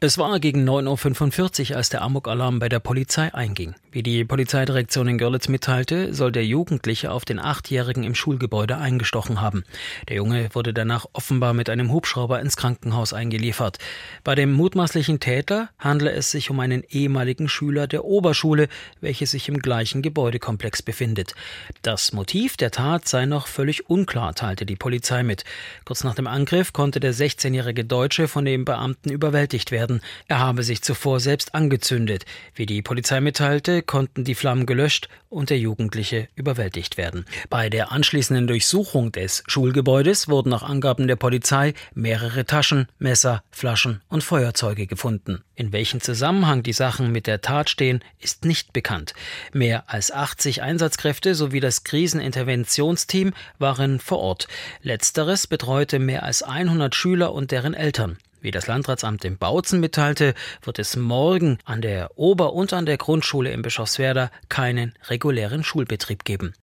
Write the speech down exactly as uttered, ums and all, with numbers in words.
Es war gegen neun Uhr fünfundvierzig, als der Amokalarm bei der Polizei einging. Wie die Polizeidirektion in Görlitz mitteilte, soll der Jugendliche auf den Achtjährigen im Schulgebäude eingestochen haben. Der Junge wurde danach offenbar mit einem Hubschrauber ins Krankenhaus eingeliefert. Bei dem mutmaßlichen Täter handle es sich um einen ehemaligen Schüler der Oberschule, welche sich im gleichen Gebäudekomplex befindet. Das Motiv der Tat sei noch völlig unklar, teilte die Polizei mit. Kurz nach dem Angriff konnte der sechzehnjährige Deutsche von den Beamten überwältigt werden. Er habe sich zuvor selbst angezündet. Wie die Polizei mitteilte, konnten die Flammen gelöscht und der Jugendliche überwältigt werden. Bei der anschließenden Durchsuchung des Schulgebäudes wurden nach Angaben der Polizei mehrere Taschen, Messer, Flaschen und Feuerzeuge gefunden. In welchem Zusammenhang die Sachen mit der Tat stehen, ist nicht bekannt. Mehr als achtzig Einsatzkräfte sowie das Kriseninterventionsteam waren vor Ort. Letzteres betreute mehr als hundert Schüler und deren Eltern. Wie das Landratsamt in Bautzen mitteilte, wird es morgen an der Ober- und an der Grundschule in Bischofswerda keinen regulären Schulbetrieb geben.